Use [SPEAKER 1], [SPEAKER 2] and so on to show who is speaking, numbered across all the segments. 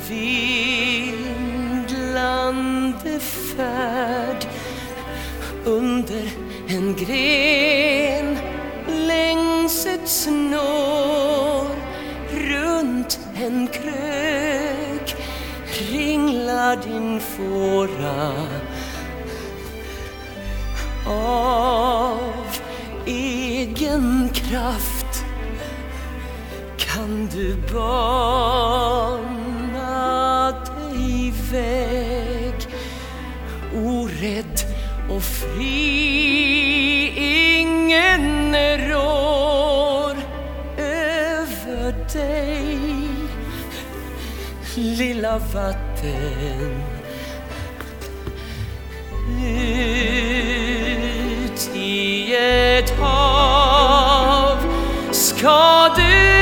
[SPEAKER 1] vindlande färd under en gren längs ett snår, runt en krök ringlar din fåra. Av egen kraft kan du bana dig väg, orädd och fri. Ingen rår över dig, lilla vatten. Ut i ett hav ska du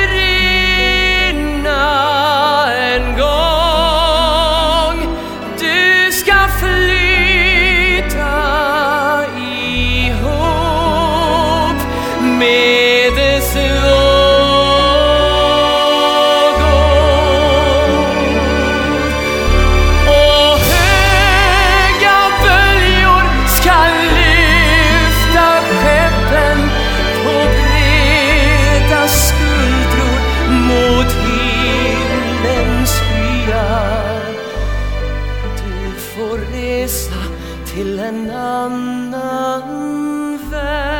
[SPEAKER 1] rinna en gång. Du ska flyta ihop med dess till en annan värld.